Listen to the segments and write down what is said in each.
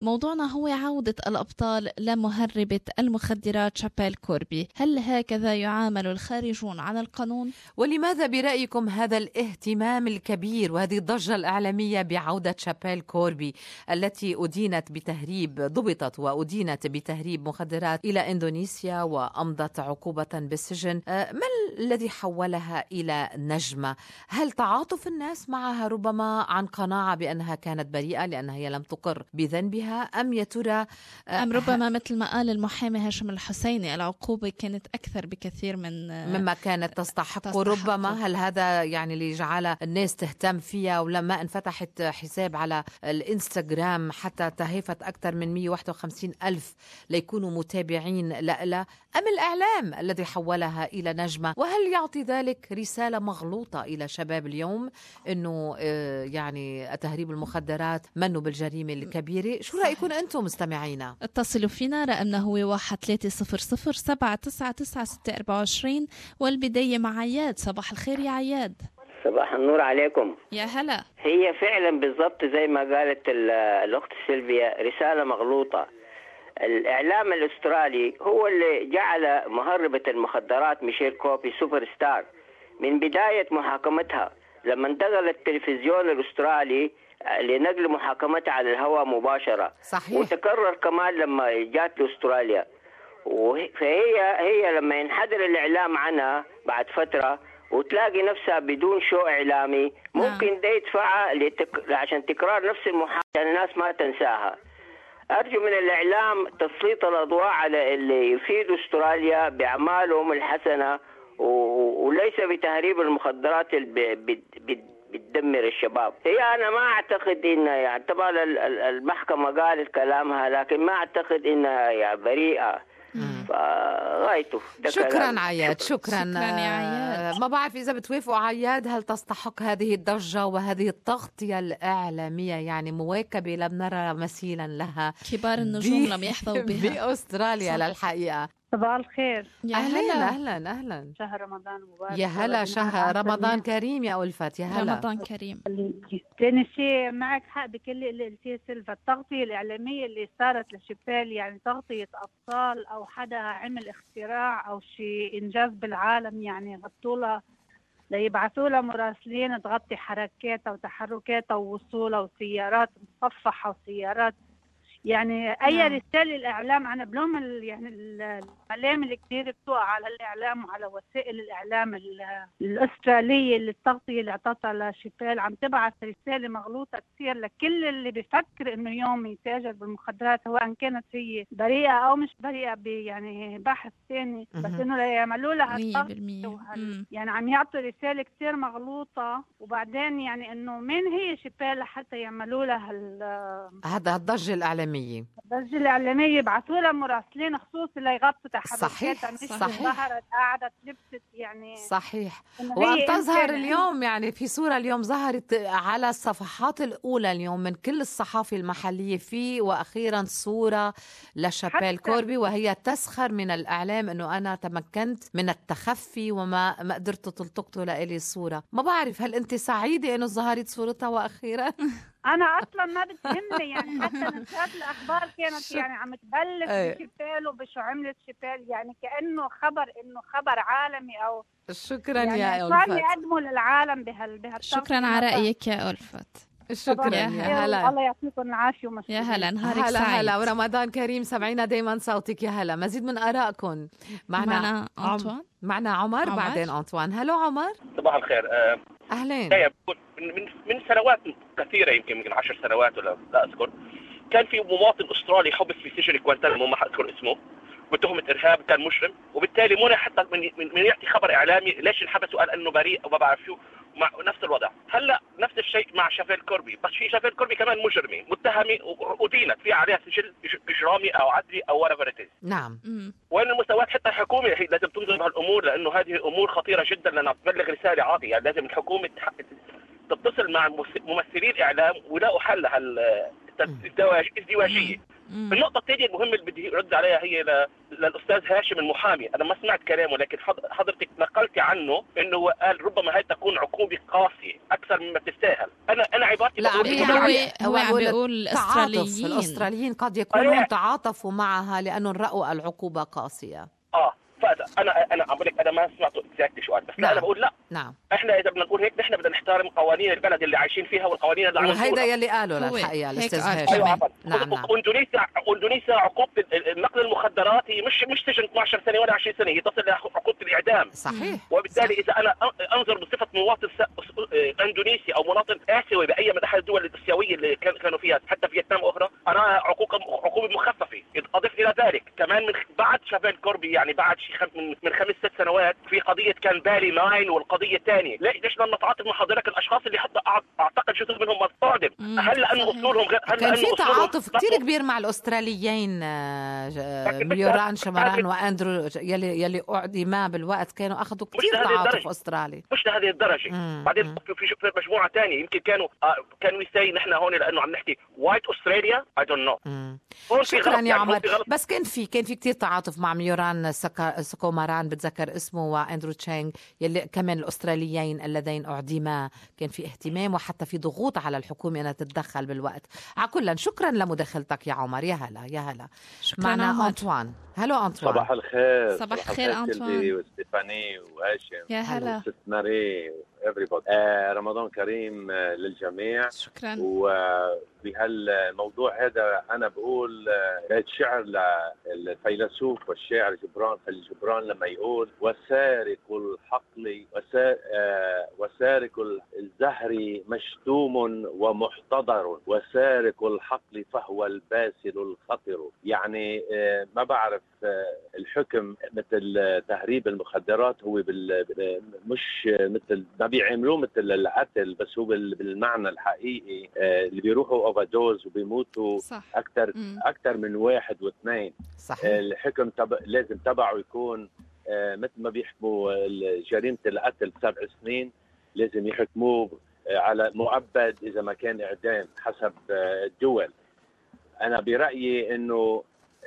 موضوعنا هو عودة الأبطال لمهربة المخدرات شابيل كوربي. هل هكذا يعامل الخارجون عن القانون؟ ولماذا برأيكم هذا الاهتمام الكبير وهذه الضجة الإعلامية بعودة شابيل كوربي التي ضبطت وأدينت بتهريب مخدرات إلى إندونيسيا وأمضت عقوبة بالسجن؟ ما الذي حولها إلى نجمة؟ هل تعاطف الناس معها ربما عن قناعة بأنها كانت بريئة لأنها هي لم تقر بذنبها، أم يا ترى أم ربما مثل ما قال المحامي هاشم الحسيني العقوبة كانت أكثر بكثير مما كانت تستحق. ربما هل هذا يعني اللي جعل الناس تهتم فيها، ولما انفتحت حساب على الإنستغرام حتى تهيفت أكثر من 151 ألف ليكونوا متابعين لها، أم الإعلام الذي حولها إلى نجمة؟ وهل يعطي ذلك رسالة مغلوطة إلى شباب اليوم أنه يعني تهريب المخدرات منه بالجريمة الكبيرة؟ شو رأيكم أنتم مستمعينا؟ اتصلوا فينا، رقمنا هو 1300-799-624 والبداية مع عياد. صباح الخير يا عياد. صباح النور عليكم. يا هلا. هي فعلا بالضبط زي ما قالت الأخت سيلفيا، رسالة مغلوطة. الإعلام الأسترالي هو اللي جعل مهربة المخدرات ميشيل كوربي سوبر ستار من بداية محاكمتها، لما انتقل التلفزيون الأسترالي لنقل محاكمتها على الهواء مباشرة. صحيح. وتكرر كمان لما جات لأستراليا. فهي لما ينحدر الإعلام عنها بعد فترة وتلاقي نفسها بدون شو إعلامي، ممكن ده يدفعها عشان تكرار نفس المحاكمة عشان الناس ما تنساها. أرجو من الإعلام تسليط الأضواء على اللي يفيدوا أستراليا بأعمالهم الحسنة وليس بتهريب المخدرات اللي بتدمر الشباب. هي أنا ما أعتقد إنها يعني طبعا المحكمة قالت كلامها، لكن ما أعتقد إنها يعني بريئة. فغايته. شكرا عياد. شكرا يا عياد. ما بعرف إذا بتوافقوا عياد، هل تستحق هذه الضجة وهذه التغطية الإعلامية؟ يعني مواكبة لم نرى مثيلا لها. كبار النجوم لم يحظوا بها بأستراليا للحقيقة. صباح الخير. أهلا. شهر رمضان مبارك. يا هلا، شهر رمضان كريم يا ألفت. يا هلا. رمضان كريم. ثاني شيء معك حق بكل اللي قلتيه سيلفا. التغطية الإعلامية اللي صارت لشبال، يعني تغطية أبطال أو حدا عمل اختراع أو شيء إنجاز بالعالم، يعني غطولها ليبعثوا لها مراسلين تغطي حركاتها وتحركاتها ووصولها وسيارات مصفحة وسيارات، يعني أي رسالة الإعلام. أنا بلوم يعني الملام اللي كتير بتوقع على الإعلام وعلى وسائل الإعلام الأسترالية اللي التغطية اللي اعطتها لشبال عم تبعث رسالة مغلوطة كتير لكل اللي بيفكر إنه يوم يتاجر بالمخدرات، سواء كانت هي بريئة أو مش بريئة، يعني بحث ثاني، بس إنه يعملوا لها التغطية يعني عم يعطوا رسالة كتير مغلوطة. وبعدين يعني إنه مين هي شبال لحتى يعملوا لها هذا الضجة الإعلامية. الضجة الإعلامية يبعثوا لها مراسلين خصوصي ليغطوا تحركاتها. صحيح. ظهرت قاعدة لبست يعني. صحيح. وأن تظهر اليوم يعني في صورة اليوم ظهرت على الصفحات الأولى اليوم من كل الصحافة المحلية في وأخيرا صورة لشابيل كوربي وهي تسخر من الإعلام أنه أنا تمكنت من التخفي وما قدرت تلتقطوا لإلي الصورة. ما بعرف هل أنت سعيدة أنه ظهرت صورتها وأخيرا؟ أنا أصلا ما بتهمني يعني، حتى نشرات الأخبار كانت يعني عم تبلش بشبال وبشو عملت شبال، يعني كأنه خبر عالمي أو شكرا يعني يا ألفت. صار يقدموا للعالم شكرا على رأيك يا ألفت. شكرا يا هلا. الله يعطيكم العافية ومسؤولية. يا هلا، نهارك سعيد. هلا ورمضان كريم. سمعينا دايما صوتك. يا هلا. مزيد من آرائكم. معنا أنطوان. معنا عمر. بعدين أنطوان. هلو عمر. صباح الخير. أهلين. من سنوات كثيرة، يمكن 10 سنوات ولا لا أذكر، كان في مواطن أسترالي حبس في سجن كوانتانامو ما أذكر اسمه بتهمة إرهاب، كان مجرم، وبالتالي منع حتى من يعطي خبر إعلامي ليش انحبس وقال إنه بريء وما بعرف شو. مع نفس الوضع هلا نفس الشيء مع شابيل كوربي، بس في شابيل كوربي كمان مجرمة متهمة ودينت في عليها سجل إجرامي أو عدلي أو whatever it is. نعم. وين المساواة؟ حتى الحكومة لازم تنظر بهالأمور، لأنه هذه أمور خطيرة جدا لأنها تبلغ رسالة عاطية. يعني لازم الحكومة تتصل مع ممثلين إعلام ويلاقوا حل الازدواجية النقطة الثانية المهمة اللي بدي أرد عليها هي للأستاذ هاشم المحامي. أنا ما سمعت كلامه، لكن حضرتك نقلت عنه إنه قال ربما هي تكون عقوبة قاسية أكثر مما تستاهل. أنا عبارتي لا، هو عم بيقول الأستراليين قد يكونون تعاطفوا معها لأنه رأوا العقوبة قاسية. انا عم بقول لك انا ما سمعته اكزاكتلي شو قال، بس نعم. انا بقول لا. نعم. احنا اذا بدنا نقول هيك نحن بدنا نحترم قوانين البلد اللي عايشين فيها والقوانين اللي عم وهيدا يلي قالوا للحقيقه الاستاذ هاشم. أيوة نعم. اندونيسيا عقوبه نقل المخدرات هي مش سجن 12 سنه ولا 20 سنه، هي تصل لعقوبه الاعدام. صحيح. وبالتالي اذا انا انظر بصفه مواطن اندونيسي او مواطن اسيوي باي من احد الدول الاسيويه اللي كانوا فيها حتى فيتنام واخرى، انا عقوبه مخففه. اضف الى ذلك كمان من بعد شابيل كوربي، يعني بعد شيء من 5-6 سنوات في قضيه كان بالي ماين والقضيه الثانيه. ليش بدنا نتعاطف مع حضرتك الاشخاص اللي حتى اعتقد جزء منهم مصادم؟ هل لانه اصولهم كان في تعاطف كثير كبير مع الاستراليين ميوران شمران واندرو يلي اعدما بالوقت، كانوا اخذوا كثير تعاطف استرالي. مش لهذه الدرجه. بعدين في مجموعه ثانيه يمكن كانوا يستاي نحن هون لانه عم نحكي وايت استراليا. اي دونت نو. شكرا يا عمر. بس كان في كثير تعاطف مع ميوران سكوماران بتذكر اسمه، واندرو تشانغ يلي كمان الاستراليين اللذين اعدما. كان في اهتمام وحتى في ضغوط على الحكومه انها تتدخل بالوقت. على كل شكرا لمداخلتك يا عمر. يا هلا معنا أنطوان. هلو أنطوان. صباح الخير. صباح الخير أنطوان وستيفاني وهاشم. يا هلا. وست ماري everybody. رمضان كريم للجميع. شكرا. وبهالموضوع هذا أنا بقول بيت شعر للفيلسوف والشاعر جبران لما يقول: وسارق الحقل وسارق الزهر مشتوم ومحتضر، وسارق الحقل فهو الباسل الخطر. يعني ما بعرف الحكم مثل تهريب المخدرات هو مش مثل ما بيعملوه مثل القتل، بس هو بالمعنى الحقيقي اللي بيروحوا اوفردوز وبيموتوا اكثر من 1 و2. صحيح. الحكم لازم تبعه يكون مثل ما بيحكموا جريمة القتل 7 سنين، لازم يحكموه على مؤبد إذا ما كان إعدام حسب الدول. أنا برأيي إنه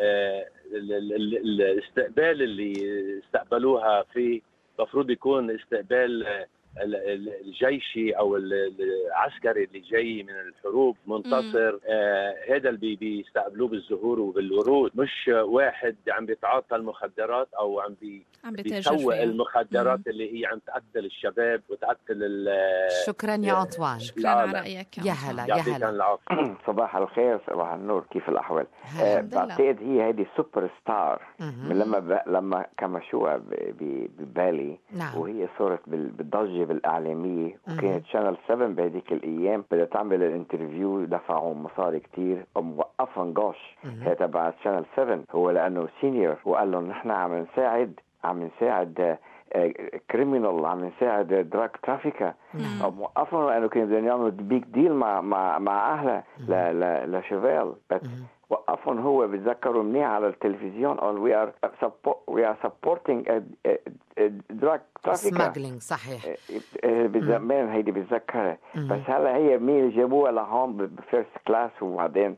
الاستقبال اللي استقبلوها فيه مفروض يكون استقبال الجيشي او العسكري اللي جاي من الحروب منتصر. هذا اللي بيستقبلوه بالزهور وبالورود، مش واحد عم بيتعاطى المخدرات او عم بيسوق المخدرات اللي هي عم تقتل الشباب وتقتل شكرا يا أنطوان. شكرا على رأيك. يا هلا. صباح الخير. صباح النور. كيف الأحوال؟ بعتقد هيدي سوبر ستار من لما كمشوها ببالي. نعم. وهي صارت بالضجة بالإعلامية، وكانت شانل 7 بهذيك الأيام بدها تعمل الانترفيو، دفعوا مصاري كتير وموقفها نقاش تبع شانل 7 هو لأنه سينيور، وقال لهم نحن عم نساعد كريمينال، عم نساعد دراج ترافيكا. موقفهم لأنه كانوا بدهم يعملوا بيج ديل مع أهله لشيفيل، بس وقفهم هو. بتذكروا منيح على التلفزيون قال we are supporting drug trafficking. smuggling. صحيح. بزمان هيدي بتذكرها. بس هلا هي مين جابوها لهون بفيرست كلاس، وبعدين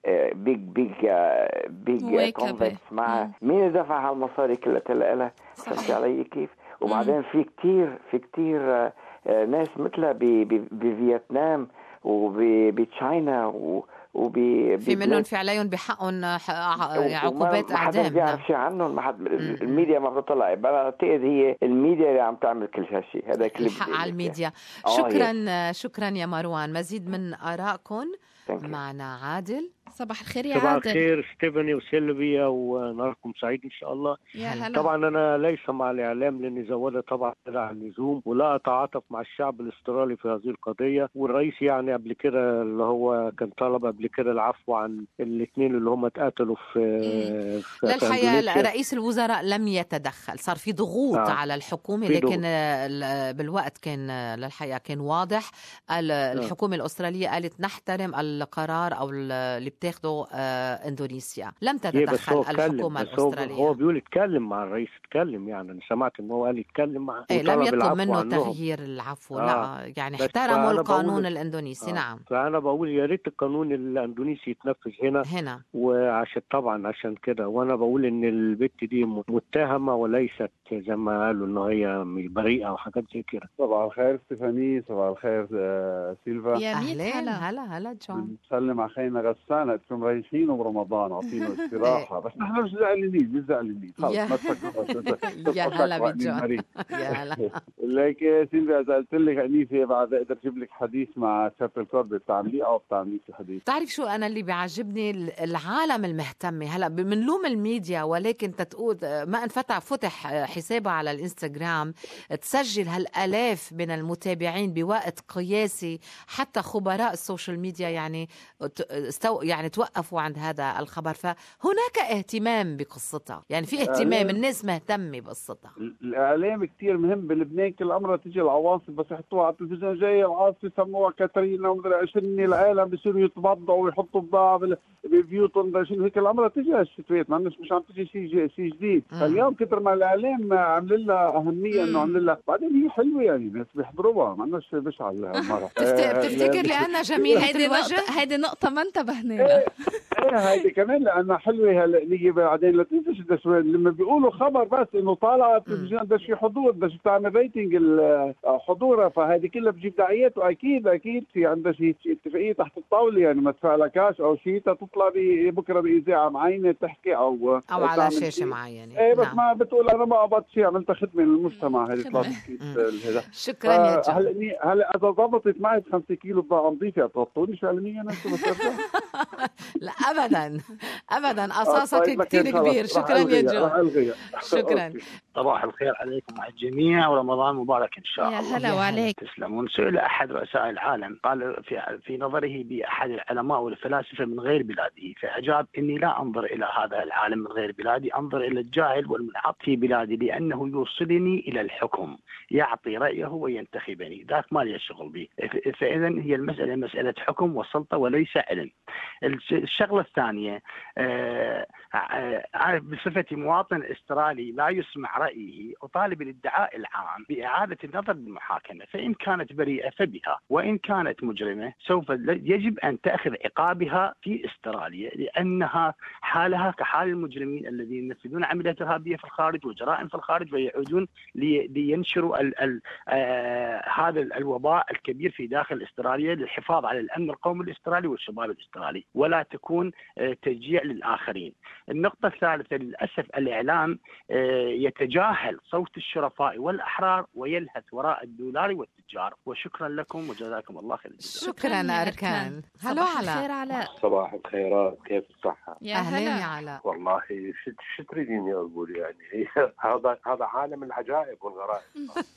big convicts معها. مين دفع هالمصاري كلها لها؟ فهمت علي كيف؟ وبعدين في كتير ناس مثلها بفيتنام وبتشاينا في منهم في عليهم بحقهم عقوبات اعدام. ما حدا بيعرف شيء عنهم. الميديا ما بتطلع. اعتقد هي الميديا اللي عم تعمل كل هالشيء. هذا كل الحق على الميديا. شكرا يا مروان. مزيد من آرائكم. معنا عادل. صباح الخير يا عادل. صباح الخير ستيفاني وسيلفيا، ونهاركم سعيد ان شاء الله. يا هلا. طبعا انا ليس مع الاعلام لاني زودها طبعا على اللزوم، ولا اتعاطف مع الشعب الاسترالي في هذه القضيه. والرئيس يعني قبل كده اللي هو كان طلب قبل كده العفو عن الاثنين اللي هم اتقتلوا في للحقيقه رئيس الوزراء لم يتدخل. صار في ضغوط على الحكومه، لكن بالوقت كان للحقيقه كان واضح. الحكومه الاستراليه قالت نحترم القرار او اللي بتاخده اندونيسيا. لم تتدخل الحكومة الأسترالية. هو بيقول يتكلم مع الرئيس، يتكلم يعني أنا سمعت إنه هو قال يتكلم مع لم يطلب منه تغيير العفو. لا يعني احترموا القانون الاندونيسي. نعم. فأنا بقول يا ريت القانون الاندونيسي يتنفذ هنا. وعشان طبعا عشان كده، وانا بقول ان البت دي متهمه وليست زي ما قالوا ان هي بريئه او حاجات زي كده. صباح الخير ستيفاني، صباح الخير سيلفا. يا اهلين. هلا جون. نسلم على خينا غسان، انتم رايحين برمضان عطينا استراحه بس نحن مش زعلانين خلص ما تفكروا. يا هلا بجون. يا هلا. لك سيلفا اذا قلت لك انيسه بعد اقدر اجيب لك حديث مع شابل كوربي، بتعمليه او بتعمليه الحديث؟ تعرف شو انا اللي بيعجبني؟ العالم المهتمه. هلا بنلوم الميديا، ولكن تقول ما فتح حسابها على الانستغرام تسجل هالالاف من المتابعين بوقت قياسي. حتى خبراء السوشيال ميديا يعني توقفوا عند هذا الخبر. فهناك اهتمام بقصتها، يعني في اهتمام، الناس مهتمه بقصتها. الاعلام كتير مهم بلبنان. كل امرها تيجي العواصف بس يحطوها على التلفزيون، جاي العاصفه سموها كاترينا ومدري عشان العالم بيصيروا يتبضعوا ويحطوا بضاعه ببيوتهم. شنو هيك الامر تيجي هالشتويات، ما مش عم تيجي شيء جديد. اليوم كتر ما الاعلام عمل لها اهميه انه عمل لها، بعدين هي حلوه يعني الناس بيحضروها، ما لناش بشعل هالمره. بتفتكر لانها جميله الوجه؟ هيدي نقطه ما انتبهنا لها. هيدي كمان لانها حلوه. هلا بعدين لا تنسى لما بيقولوا خبر بس انه طالعه التلفزيون بدها شي حضور، بدها تعمل ريتنج حضورها، فهذه كلها بتجيب دعايات. واكيد في عندها شيء اتفاقيه تحت الطاوله، يعني ما تدفع لها كاش او شيء تطلع بكره باذاعه معينه تحكي او على شاشه معينه. بس ما بتقول انا ما قبضت شيء، عملت خدمه للمجتمع. هذه طلعت شكرا يا جو. هلا اذا ضبطت معي 5 كيلو بضاعه نظيفه بتغطوني فعليا انتم؟ لا ابدا قصاصك كثير كبير. شكرا يا جو. شكرا. صباح الخير عليكم مع الجميع ورمضان مبارك ان شاء الله. يا هلا وعليك. تسلمون. سئل احد رؤساء العالم قال في نظره باحد العلماء والفلاسفه من غير بلاده، فاجاب اني لا انظر الى هذا العالم من غير بلادي، انظر الى الجاهل والمنحط في بلادي لانه يوصلني الى الحكم، يعطي رايه وينتخبني، ذاك ما لي شغل به. فاذا هي المساله مساله حكم وسلطه وليس علم. الشغله الثانيه، بصفتي مواطن استرالي لا يسمع رأيه، أطالب الادعاء العام بإعادة النظر بالمحاكمة، فإن كانت بريئة فبها، وإن كانت مجرمة سوف يجب أن تأخذ عقابها في استراليا، لأنها حالها كحال المجرمين الذين ينفذون عمليات إرهابية في الخارج وجرائم في الخارج ويعودون لينشروا هذا الوباء الكبير في داخل استراليا للحفاظ على الأمن القومي الأسترالي والشباب الأسترالي، ولا تكون تشجيع للآخرين. النقطة الثالثة، للأسف الإعلام يتجاهل صوت الشرفاء والأحرار ويلهث وراء الدولار والتجار. وشكرا لكم وجزاكم الله خير. شكرا أركان. هلو علاء. صباح الخيرات، كيف الصحة؟ يا أهلين يا علاء. والله شو تريدين أقول يعني هذا عالم العجائب والغرائب.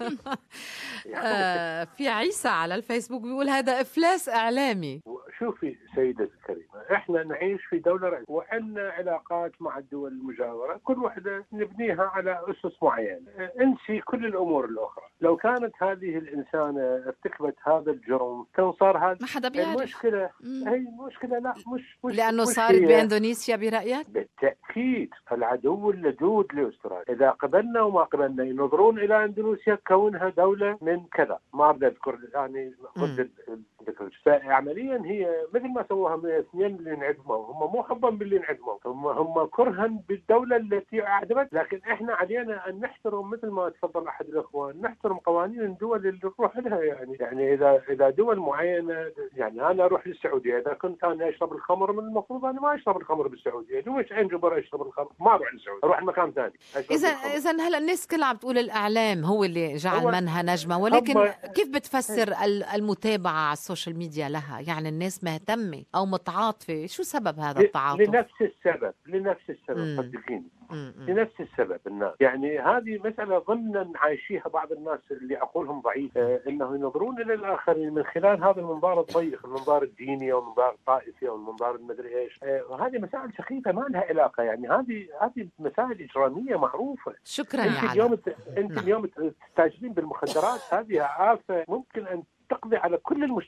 في عيسى على الفيسبوك بيقول هذا إفلاس إعلامي. شوفي سيدة الكريمة، احنا نعيش في دولة رئيسة وعندنا علاقات مع الدول المجاورة، كل واحدة نبنيها على أسس معينة. انسي كل الأمور الأخرى. لو كانت هذه الإنسانة ارتكبت هذا الجرم كان صار هذا ما حدا بيعرف. المشكلة هي مشكلة لا مش لأنه صارت بإندونيسيا برأيك؟ بالتأكيد العدو اللدود لأستراليا. إذا قبلنا وما قبلنا ينظرون إلى إندونيسيا كونها دولة من كذا، ما بدي أذكر يعني ضد الذكر. فعمليا هي مثل ما سووها من الاثنين اللي انعدموا، هم مو حبا باللي انعدموا، هم كرها بالدولة التي أعدمت. لكن إحنا علينا أن نحترم مثل ما تفضل أحد الأخوان، نحترم قوانين الدول اللي نروح لها. يعني إذا دول معينة، يعني أنا أروح للسعودية، إذا كنت أنا أشرب الخمر من المفروض أنا ما أشرب الخمر بالسعودية، ليش أنجبر أشرب الخمر؟ ما أروح للسعودية، أروح مكان ثاني. إذا هلا الناس كلها عم تقول الإعلام هو اللي جعل منها نجمة، ولكن كيف بتفسر المتابعة على السوشيال ميديا لها؟ يعني الناس مهتمة أو متعاطفة، شو سبب هذا التعاطف؟ لنفس السبب صدقيني، لنفس السبب الناس. يعني هذه مسألة ضمنا عايشيها بعض الناس اللي عقولهم ضعيفة، انه ينظرون الى الاخرين من خلال هذا المنظار الضيق، المنظار الديني او المنظار الطائفي او المنظار المدري ايش. وهذه مسائل سخيفة ما لها علاقة، يعني هذه مسائل اجرامية معروفة. شكرا يا علاء. انت اليوم تتاجرين بالمخدرات، هذه آفة ممكن ان تقضي على كل المجتمع.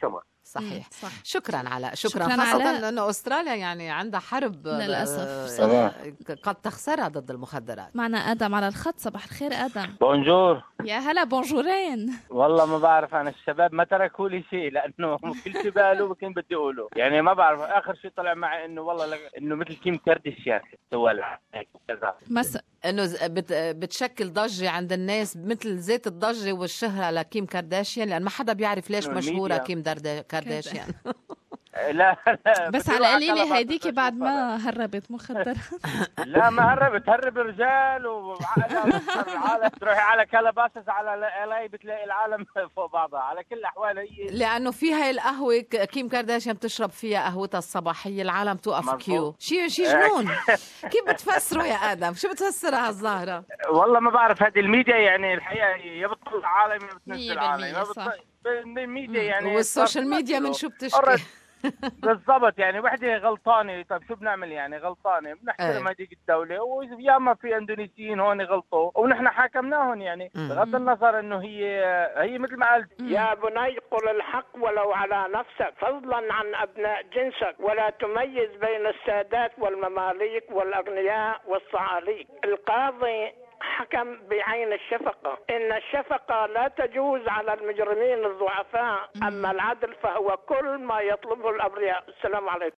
صحيح. صح. شكرا علاء، شكرا شكراً خاصة علاء. أنه أستراليا يعني عندها حرب للأسف. قد تخسرها ضد المخدرات. معنا آدم على الخط. صباح الخير آدم. بونجور. يا هلا، بونجورين. والله ما بعرف، أنا الشباب ما تركوا لي شيء، لأنه كل شيء قالوا بكين بدي أقوله، يعني ما بعرف. آخر شيء طلع معي إنه والله إنه مثل كيم كارداشيان سوى كذا، إنه بتشكل ضجة عند الناس مثل زيت الضجة والشهرة لكيم كارداشيان، لأن ما حدا بيعرف ليش مشهورة كيم كارداشيان. لا بس على قليلة هيديكي بعد ما هربت مخدرات. لا ما هرب رجال وعقلها تروحي على كالاباسس على الاي بتلاقي العالم فوق بعضها. على كل الاحوال هي لانه في هاي القهوه كيم كارداشيان بتشرب فيها قهوتها الصباحيه، العالم توقف كيو. شي جنون. كيف بتفسره يا ادم؟ شو بتفسرها هالظاهره؟ والله ما بعرف. هذه الميديا يعني الحقيقه يا بتطلع عالم يا بتنزل عالم. الميديا يعني والسوشيال ميديا من شو بتشكي؟ بالضبط. يعني وحده غلطانه، طيب شو بنعمل؟ يعني غلطانه بنحترم هذيك الدوله، وياما في اندونيسيين هون غلطوا ونحن حاكمناهم، يعني بغض النظر انه هي مثل ما قلت. يا بني قل الحق ولو على نفسك فضلا عن ابناء جنسك، ولا تميز بين السادات والمماليك والاغنياء والصعاليك. القاضي حكم بعين الشفقة، إن الشفقة لا تجوز على المجرمين الضعفاء، أما العدل فهو كل ما يطلبه الأبرياء. السلام عليكم.